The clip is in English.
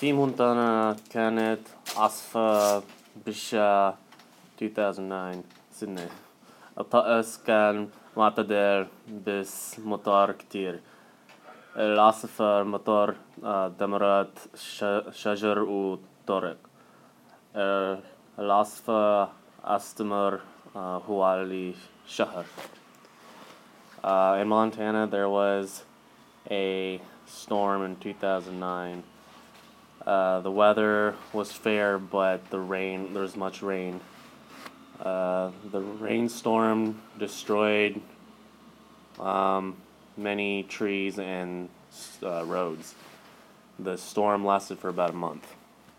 في مونتانا كانت عاصفة بالشا 2009 سنة. الطقس كان معتدل بس مطر كتير. العاصفة المطر دمرت شجر وطرق. العاصفة استمر حوالي شهر. In Montana, there was a storm in 2009. The weather was fair, but there was much rain. The rainstorm destroyed many trees and roads. The storm lasted for about a month.